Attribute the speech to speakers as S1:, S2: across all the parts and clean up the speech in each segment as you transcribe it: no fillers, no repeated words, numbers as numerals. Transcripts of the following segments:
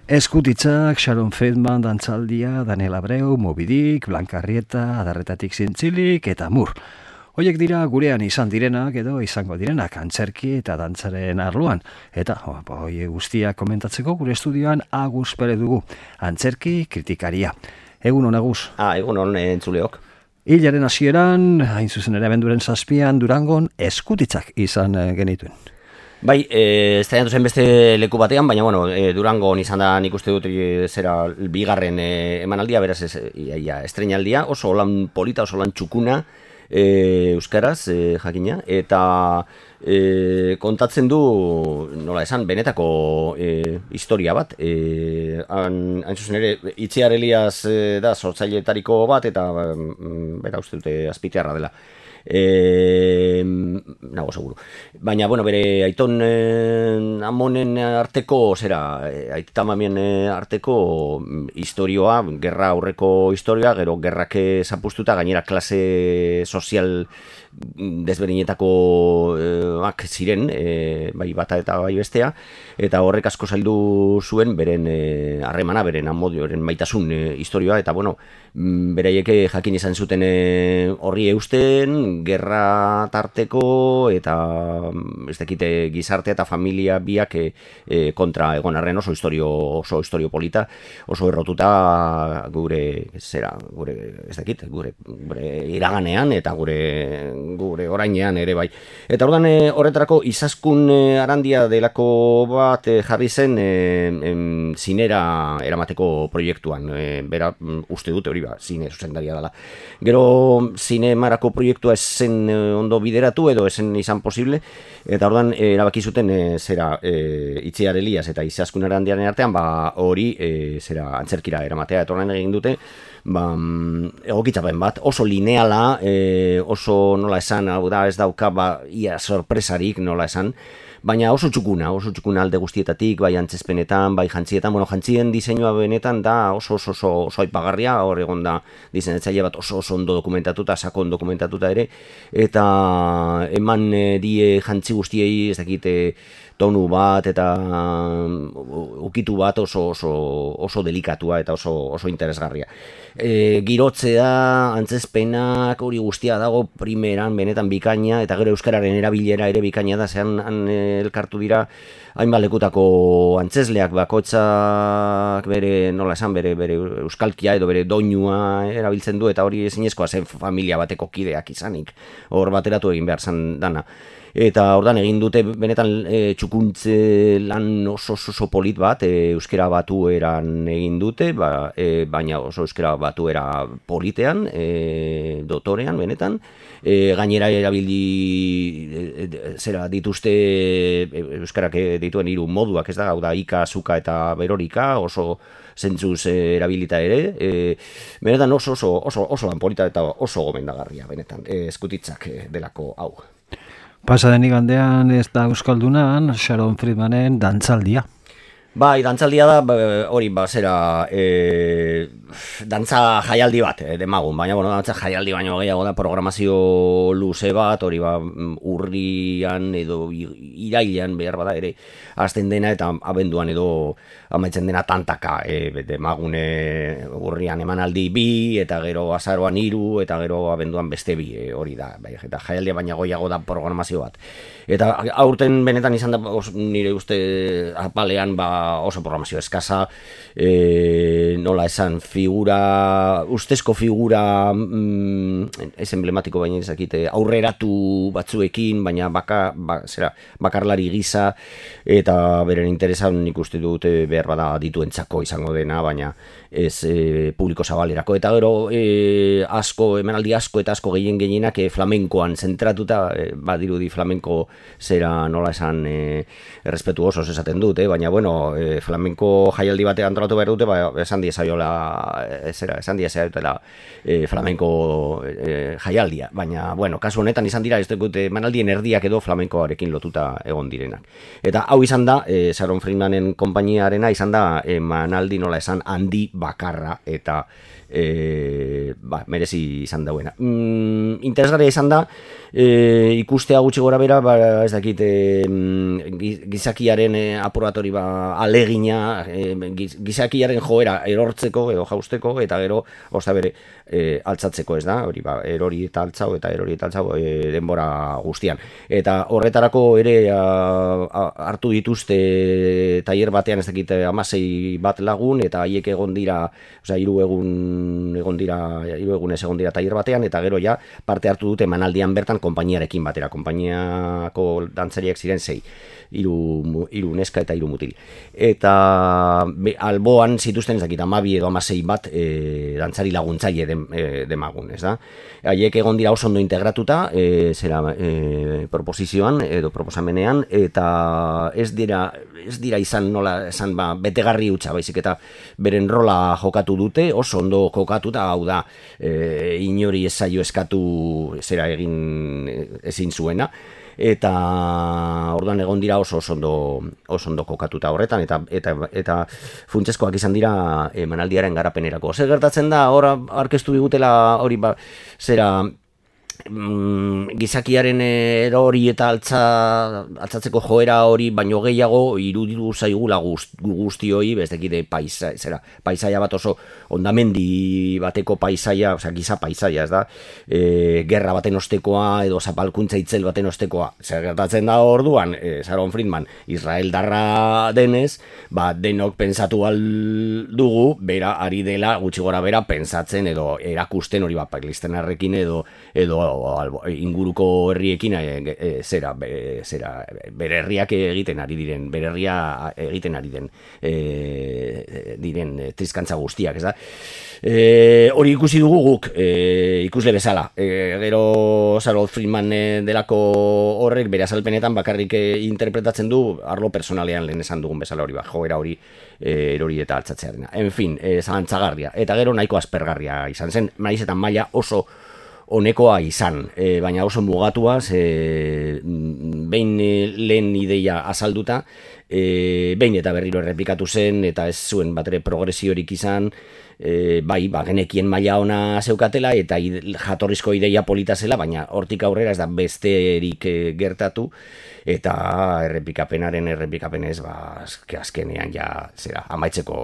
S1: Eskutitzak, Sharon Friedman dantzaldia, Daniel Abreu, Moby Dick, Blanca Arrieta, Adarretatik Zintzilik eta Mur. Hoiek dira gurean izan direnak edo izango direnak antzerki eta dantzaren arloan. Eta hoi guztiak komentatzeko gure estudioan Agus Pere dugu, antzerki kritikaria. Egun hon, Agus.
S2: Egun hon, entzuleok.
S1: Hilaren hasieran, hain zuzen ere abenduaren 7an Durangon eskutitzak izan genituen.
S2: Bai, estrenatu zen beste leku batean, baina Durangon izan da nik uste dut zera bigarren emanaldia, beraz estrenaldia, oso lan polita, oso lan txukuna, euskaraz, jakina, eta kontatzen du, nola esan, benetako historia bat. Hain zuzen ere, Itziar Elias da sortzaileetariko bat, eta bera uste dute azpitearra dela. Nago seguru. Baina, bere aiton amonen arteko, aita mamien arteko historioa, gerra aurreko historioa, gero gerrak zapustuta, gainera klase sozial desberdinetako ziren, bai bata eta bai bestea, eta horrek asko zaildu zuen beren harremana, beren amodioaren maitasun historioa, eta beraiek jakin izan zuten horri eusten, gerra tarteko eta ez dakite gizartea eta familia biak kontra egon arren oso historio polita, oso errotuta gure iraganean eta gure orainean ere bai. Eta ordan horretarako Izaskun Arandia delako bat jarri zen zinera eramateko proiektuan, bera uste dute hori zine zuzendaria dela. Gero zinemarako proiektua zen ondo bideratu edo esen izan posible, eta ordan erabaki zuten Itziar Elias eta Izaskun Arandiaren artean hori antzerkira eramatea, eta ordan egin dute egokitzapen bat, oso lineala, oso nola esan, ez dauka ia sorpresarik nola esan, baina oso txukuna alde guztietatik, bai antzezpenetan, bai jantzietan, jantzien diseinua benetan da oso aipagarria, hor egon da diseinatzaile bat oso ondo dokumentatuta, sakon dokumentatuta ere, eta eman die jantzi guztiei, ez dakite, tonu bat eta ukitu bat oso delikatua eta oso interesgarria. Girotzea, antzezpenak, hori guztia dago primeran, benetan bikaina, eta gero euskararen erabilera ere bikaina da, zean elkartu dira hainbat lekutako antzesleak, bakoitzak bere, nola esan, bere euskalkia edo bere doinua erabiltzen du, eta hori ezinezkoa zen familia bateko kideak izanik, hor bateratu egin behar zan dana. Eta ordan egin dute benetan txukuntze lan oso polit bat, euskera batueran egin dute, baina oso euskera batuera politean, dotorean benetan, gainera erabili dituzte euskarak dituen 3 moduak, ez da, hau da, ika, zuka eta berorika, oso zentzuz erabilita ere, benetan oso lan polita eta oso gomendagarria, benetan, eskutitzak delako hau.
S1: Pasaden igandean ez da Euskaldunan, Sharon Friedmanen dantzaldia.
S2: Bai, dantzaldia da, hori dantza jaialdi bat, demagun, baina dantza jaialdi baino gehiago da programazio luze bat, hori urrian edo irailean behar bada ere hasten dena eta abenduan edo amaitzen dena tantaka, demagun urrian emanaldi 2 eta gero azaroan 3 eta gero abenduan beste 2, hori da, eta jaialdia baina gehiago da programazio bat. Eta aurten benetan izan da nire uste apalean oso programazio eskasa, nola esan, ustezko figura ez emblematiko baina ezakite, aurreratu batzuekin, baina bakarlari gisa, eta beren interesan nik uste dute behar bada dituentzako izango dena, baina ez publiko zabalerako. Eta gero emanaldi asko eta asko gehienak flamenkoan zentratuta, badirudi flamenko nola esan errespetu oso esaten dute, baina flamenko jaialdi batean antolatu behar dute, esan diezaiola esan dira zera dutela flamenko jaialdia, baina, bueno, kasu honetan izan dira, ez dut emanaldien erdiak edo flamenkoarekin lotuta egon direnak. Eta hau izan da, Sharon Friedmanen konpainiarena izan da emanaldi nola esan handi bakarra eta merezi izan dauena. Interesgarria izan da, ikustea gutxi gora bera, ez dakit, gizakiaren apuratori alegina, gizakiaren joera erortzeko edo jausteko, eta gero, osta bere, altzatzeko, ez da, hori erori eta altzau denbora guztian. Eta horretarako ere hartu dituzte tailer batean, ez dakit, 16 bat lagun, eta haiek egon dira, osea, 3 egunez egon dira tailer batean, eta gero ja parte hartu dute emanaldian bertan konpainiarekin batera. Konpainiako dantzariak ziren 6, 3 neska eta 3 mutil. Eta alboan zituzten ez dakit 12 edo 16 bat dantzari laguntzaile demagun, ez da? Haiek egon dira oso ondo integratuta, proposizioan edo proposamenean, eta ez dira izan nola esan betegarri hutsa, baizik eta beren rola jokatu dute, oso ondo jokatuta, hau da, inori ez zaio eskatu zera egin ezin zuena, eta orduan egon dira oso ondo kokatuta horretan, eta funtsezkoak izan dira emanaldiaren garapenerako. Zer gertatzen da, hor aurkeztu digutela hori zera gizakiaren erori eta altzatzeko joera hori baino gehiago iruditu zaigula guztioi, bestekide paisaia bat oso ondamendi bateko paisaia, osea giza paisaia, ez da, gerra baten ostekoa edo zapalkuntza itzel baten ostekoa. Zer gertatzen da orduan, Sharon Friedman Israeldarra denez, denok pentsatu dugu, bera ari dela gutxi gora bera pentsatzen edo erakusten hori Palestinarrekin edo inguruko herriekin bere herriak egiten ari diren, bere herria egiten ari diren trizkantza guztiak, ez da? Hori ikusi dugu guk, ikusle bezala. Gero Sharon Friedman delako horrek bere azalpenetan bakarrik interpretatzen du arlo personalean lehen esan dugun bezala hori, joera hori erori eta altzatzearena. En fin, zalantzagarria. Eta gero nahiko aspergarria izan zen, naiz eta maila oso honekoa izan, baina oso mugatua, behin lehen ideia azalduta, behin eta berriro errepikatu zen, eta ez zuen batere progresiorik izan, genekien maila ona zeukatela, eta jatorrizko ideia polita zela, baina hortik aurrera ez da besterik gertatu, eta errepikapenez, azkenean ja, amaitzeko,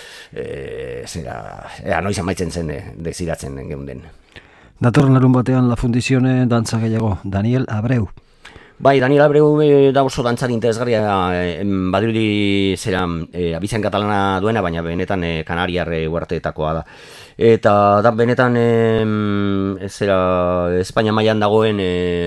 S2: noiz amaitzen zen desiratzen geunden.
S1: Datorren larun batean La Fundizione dantza gehiago, Daniel Abreu.
S2: Bai, Daniel Abreu da oso dantzari interesgarria, badirudi abizan katalana duena, baina benetan kanariar uarteetakoa da. Eta da benetan Espainia mailan dagoen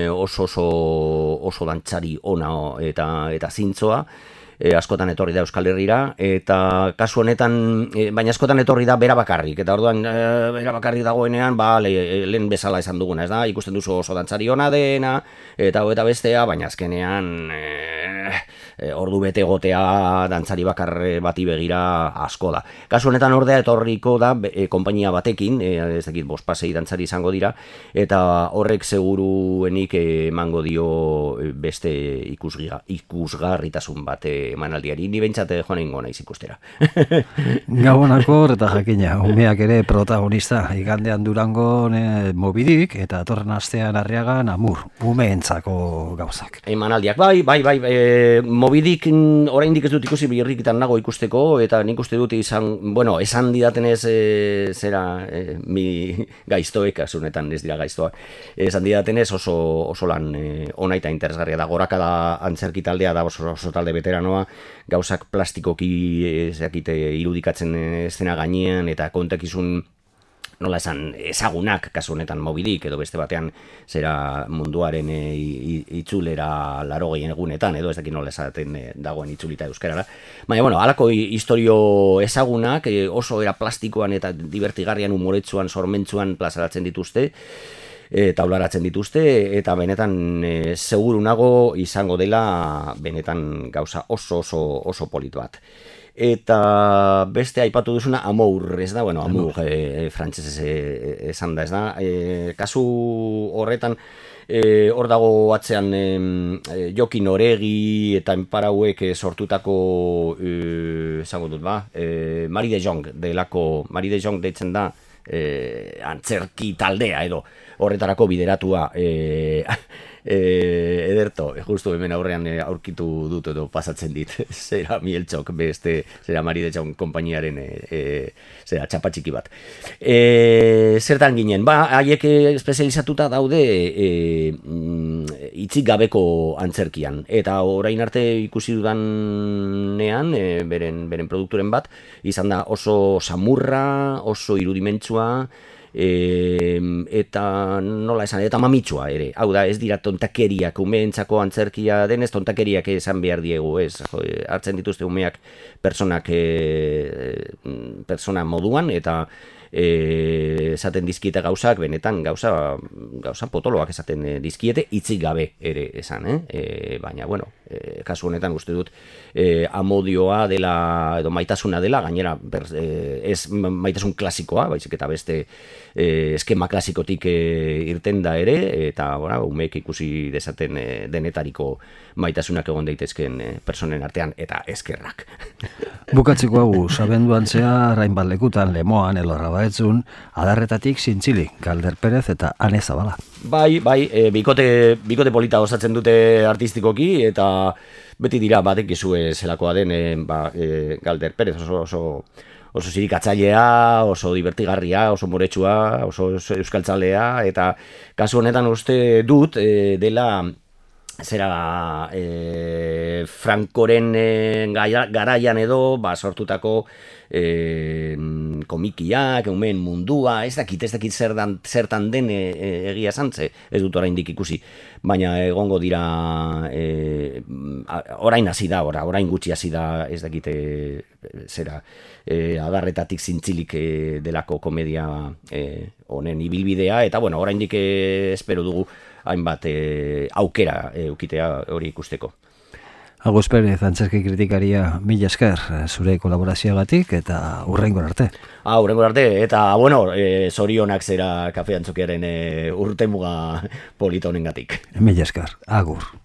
S2: oso dantzari ona eta zintzoa. Askotan etorri da Euskal Herrira, eta kasu honetan, baina askotan etorri da bera bakarrik, eta orduan bera bakarrik dagoenean, lehen bezala esan duguna, ez da, ikusten duzu oso dantzari ona dena, eta bestea, baina azkenean ordu bete egotea dantzari bakar bati begira asko da. Kasu honetan ordea etorriko da konpainia batekin, ez dakit 5-6 dantzari izango dira, eta horrek seguruenik emango dio beste ikusgarritasun bat emanaldiari. Ni behintzat joan egingo naiz ikustera.
S1: Gabonako eta jakina, umeak ere protagonista, igandean Durangon Moby Dick, eta atorren astean Arriagan Amur, umeentzako gauzak.
S2: Emanaldiak, bai, Moby Dick oraindik ez dut ikusi, birrikitan nago ikusteko, eta nik uste dut esan didatenez mi gaiztoek, asunetan ez dira gaiztoak, esan didatenez oso lan ona eta interesgarria da, Gorakada antzerki taldea da oso talde veteranoa, gauzak plastikoki irudikatzen eszena gainean, eta kontakizun nola esan ezagunak, kasu honetan Moby Dick edo beste batean munduaren itzulera 80 egunetan, edo ez dakit nola esaten dagoen itzulita euskarara. Baina, halako istorio ezagunak oso era plastikoan eta divertigarrian, umoretsuan, sormentsuan plazaratzen dituzte, taularatzen dituzte, eta benetan seguru nago izango dela benetan gauza oso polit bat. eta beste aipatu duzuna Amour, ez da, bueno, Amour frantsesez esan da, ez da, kasu horretan, hor dago atzean Jokin Oregi eta enparauek sortutako esango dut Marie de Jong delako, Marie de Jong deitzen da antzerki taldea edo horretarako bideratua ederto, justu hemen aurrean aurkitu dut edo pasatzen dit zera Mieltxok, beste zera Marie de Jong konpainiaren zera txapatxiki bat. Zertan ginen, haiek espezializatuta daude hitzik gabeko antzerkian, eta orain arte ikusi dudanean beren produkturen bat izan da oso samurra, oso irudimentsua, eta nola esan, eta mamitsua ere, hau da, ez dira tontakeriak, umeentzako antzerkia denez tontakeriak esan behar diegu, ez, hartzen dituzte umeak persona moduan, eta esaten dizkiete gauzak, benetan gauza potoloak esaten dizkiete, hitzik gabe ere esan, baina, bueno, kasu honetan uste dut amodioa dela, edo maitasuna dela, gainera ez maitasun klasikoa, baizik eta beste eskema klasikotik irten da ere, eta umeek ikusi dezaten denetariko maitasunak egon daitezken personen artean, eta eskerrak.
S1: Bukatzeko hau, sabenduan zehar hainbat lekutan, Lemoan, Elorra Baetzun, Adarretatik Zintzili, Galder Perez eta Ane Zabala. Bai,
S2: bikote polita osatzen dute artistikoki, eta beti dira badekizue zelakoa den Galder Perez oso zirikatzailea, oso divertigarria, oso moretsua, oso euskaltzalea, eta kasu honetan uste dut dela zera Frankoren garaian edo sortutako komikiak, umeen mundua, ez dakit zertan den egia santze, ez dut oraindik ikusi, baina egongo dira orain hasi da, orain gutxi hasi da, ez dakit zera Adarretatik Zintzilik delako komedia honen ibilbidea, eta bueno, oraindik espero dugu hainbat aukera eukitea hori ikusteko.
S1: Agus Perez, antzerki kritikaria, mila esker zure kolaborazioagatik eta hurrengor arte.
S2: Hurrengor arte, eta bueno, zorionak zera Kafe Antzokiaren urtemuga polita honengatik.
S1: Mila esker, agur.